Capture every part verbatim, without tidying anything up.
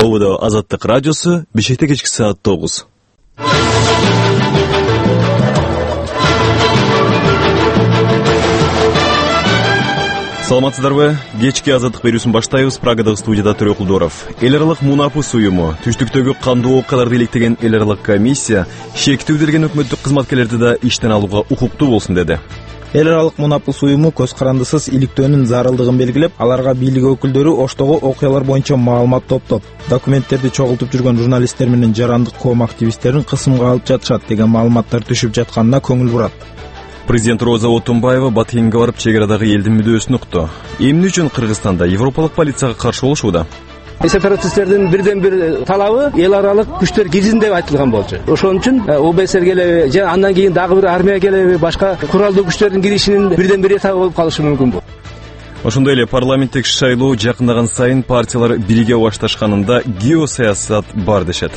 Ободо Азаттык радиосу, Бишкекте кечки саат тогуз. Саламатсыздарбы? Кечки Азаттык берүүсүн баштайбыз. Прагадагы студияда Төрө Кулдоров. Эл аралык Мунапус уюму, түштүктөгү кандуу окуяларды иликтеген эл аралык комиссия шектүүделген өкмөттүк кызматкерлерди да иштен алууга укуктуу болсун деди. Эл аралык Мунапус уюму көз карандысыз иликтөөнүн зарылдыгын белгилеп, аларга бийлик өкүлдөрү Оштогу окуялар боюнча маалымат топтоп, документтерди чогултуп жүргөн журналисттер менен жарандык коом активисттерин кысымга алып жатышат деген маалыматтар түшүп жатканына көңүл бурат. Президент Роза Отунбаева Батыйынга барып чек-арадагы элдин мүдөөсүн укту. Эмне үчүн Кыргызстанда европалык полицияга каршы болушууда? Сепаратисттердин бирден бир талабы эл аралык күчтөр кирсин деп айтылган болчу. Ошон үчүн ОБСР келеби же андан кийин дагы бир армия келеби, башка куралдуу күчтөрдүн киришинин бирден бир этабы болуп калышы мүмкүн бул. Ошондой эле парламенттик шайлоо жакындаган сайын партиялар бирге башташканында геосаясат бар дешет.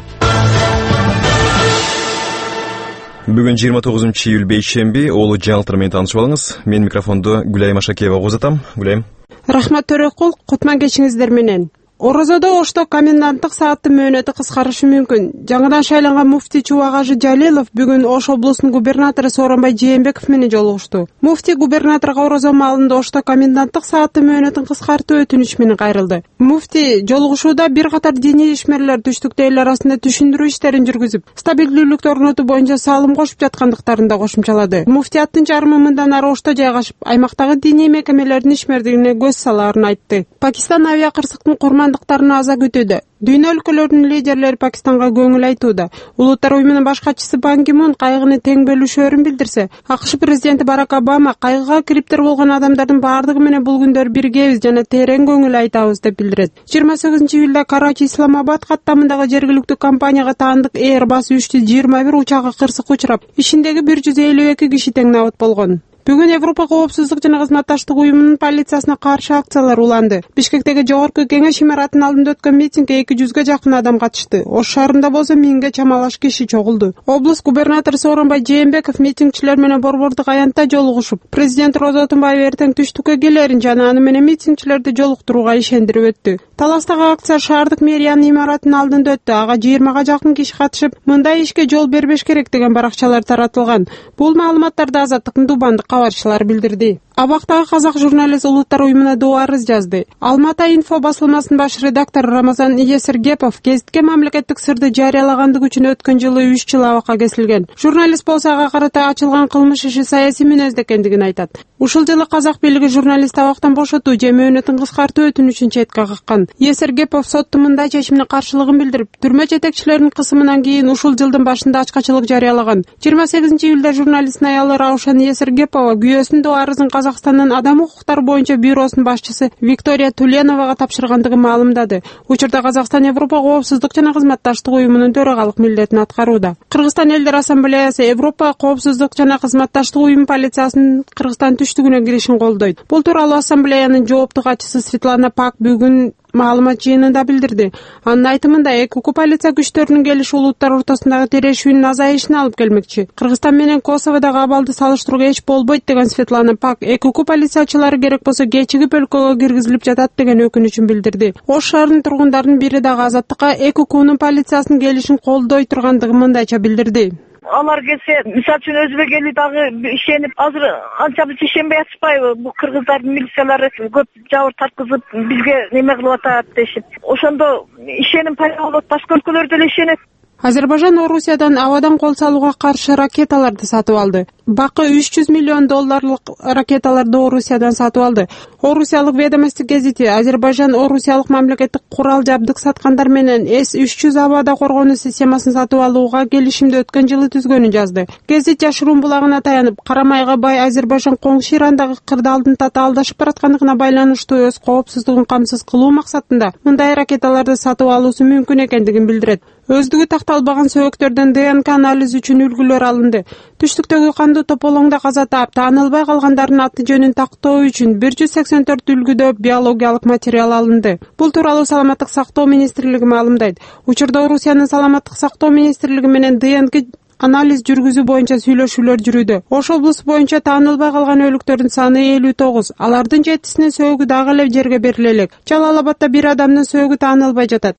Бүгүн жыйырма тогузунчу июль бейшемби, олу жаңылыктар менен таанышып алыңыз. Мен микрофонду Гүлайым Ашакеева узатам. Гүлайым. Рахмат Төрөкул, кутман кечиңиздер менен. Орозодо Ошто коменданттык сааттын мөөнөтү кыскарышы мүмкүн. Жаңыдан шайланган муфти Чубагажы Жалилов бүгүн Ош облусунун губернатору Сооронбай Жээнбеков менен жолугушту. Муфти губернаторго Орозо маалында Ошто коменданттык сааттын мөөнөтүн кыскартуу өтүнүч менен кайрылды. Муфти жолугушууда бир катар диний ишмерлер түштүктө эл арасында түшүндүрүү иштерин жүргүзүп, стабилдүүлүктү орнотуу боюнча салым кошуп жаткандыктарын да кошумчалады. Муфтияттын жарымы мындан ары Ошто жайгашып, аймактагы диний мекемелердин ишмердигине көз салаарын айтты. Пакистан авиа кырсыктын курмандыктарына аза күтүүдө. Дүйнө өлкөлөрүнүн лидерлери Пакистанга көңүл айтууда. Улуттар уюмунун башкачысы Бан Ки Мун кайгыны тең бөлүшөөрүн билдирсе, АКШ президенти Барак Обама кайгыга кириптир болгон адамдардын баардыгы менен бул күндөр биргебиз жана терең көңүл айтабыз деп билдирет. жыйырма сегизинчи июлда Карачи Исламабад каттамындагы жергиликтүү компанияга таандык Airbus үч жүз жыйырма бир учагы кырсыкка учурап, ишиндеги бир жүз элүү эки киши тең набат болгон. Бүгүн Европа коопсуздук жана кызматташтык уюмунун полициясына каршы акциялар уланды. Бишкектеги жогорку кеңеш имаратынын алдында өткөн митингге эки жүзгө жакын адам катышты. Ош шаарында болсо миңге чамалаш киши чогулду. Облус губернатору Сооронбай Жээнбеков митингчилер менен борбордук аянтта жолугушуп, президент Роза Отунбаева эртең түштүккө келерин жана аны менен митингчилерди жолуктурууга ишендирип өттү. Таластагы акция шаардык мэриянын имаратынын алдында өттү. Ага жыйырмага жакын киши катышып, мындай ишке жол бербеш керек деген баракчалар таратылган. Бул маалыматтарды Азаттыктын Дубандык кабарчылары билдирди. Абактагы казак журналист улуттар уюмуна доо арыз жазды. Алмата инфо басылмасынын баш редактору Рамазан Иесергепов гезитке мамлекеттик сырды жарыялагандыгы үчүн өткөн жылы үч жыл абакка кесилген. Журналист болсо ага карата ачылган кылмыш иши саясий мүнөздө экендигин айтат. Ушул жылы казак бийлиги журналистти абактан бошотуу же мөөнөтүн кыскартуу өтүнүчүн четке каккан. Иесергепов соттун мындай чечимине каршылыгын билдирип, түрмө жетекчилеринин кысымынан кийин ушул жылдын башында ачкачылык жарыялаган. жыйырма сегизинчи июлда журналисттин аялы Раушан Иесергепова күйөөсүнүн доо арызын Казакстандын адам укуктары боюнча бюросунун башчысы Виктория Туленовага тапшыргандыгын маалымдады. Учурда Казакстан Европа коопсуздук жана кызматташтык уюмунун төрагалык милдетин аткарууда. Кыргызстан элдер ассамблеясы Европа коопсуздук жана кызматташтык уюму полициясынын Кыргызстан түштүгүнө киришин колдойт. Бул тууралуу ассамблеянын жооптуу катчысы Светлана Пак бүгүн маалымат жыйынында билдирди. Анын айтымында ЭКУ полиция күчтөрүнүн келиши улуттар ортосундагы терешүүнүн азайышына алып келмекчи. Кыргызстан менен Косоводогу абалды салыштырууга эч болбойт деген Светлана Пак ЭКУ полициячылары керек болсо кечигип өлкөгө киргизилип жатат деген өкүнүчүн билдирди. Ош шаарынын тургундарынын бири дагы Азаттыкка ЭКУнун полициясынын келишин колдой тургандыгын мындайча билдирди. Алар келсе, мисалы үчүн өзбек эли дагы ишенип, азыр анчабыз ишенбей атышпайбы? Бул кыргыздардын милициялары көп жабыр тарткызып, бизге неме кылып атат дешип. Ошондо ишеним пайда болот, башка өлкөлөр деле ишенет. Азербайжан Орусиядан абадан кол салууга каршы ракеталарды сатып алды. Бакы үч жүз миллион долларлык ракеталарды Орусиядан сатып алды. Орусиялык Ведомости гезити Азербайжан Орусиялык мамлекеттик курал жабдык саткандар менен эс үч жүз абада коргонуу системасын сатып алууга келишимди өткөн жылы түзгөнүн жазды. Гезит жашыруун булагына таянып, карамайга бай Азербайжан коңшу Ирандагы кырдаалдын татаалдашып бараткандыгына байланыштуу өз коопсуздугун камсыз кылуу максатында мындай ракеталарды сатып алуусу мүмкүн экендигин билдирет. Өздүгү такталбаган сөөгүттөрдөн ДНК анализи үчүн үлгүлөр алынды. Түштүктөгү кандуу тополоңдо каза таап, таанылбай калгандардын аты жөнүн тактоо үчүн бир жүз сексен төрт үлгүдө биологиялык материал алынды. Бул тууралуу Саламаттык сактоо министрлиги маалымдайт. Учурда Орусиянын Саламаттык сактоо министрлиги менен ДНК анализ жүргүзүү боюнча сүйлөшүүлөр жүрүүдө. Ош облусу боюнча таанылбай калган өлүктөрдүн саны элүү тогуз. Алардын жетисинин сөөгү дагы эле жерге бериле элек. Жалал Абадда бир адамдын сөөгү таанылбай жатат.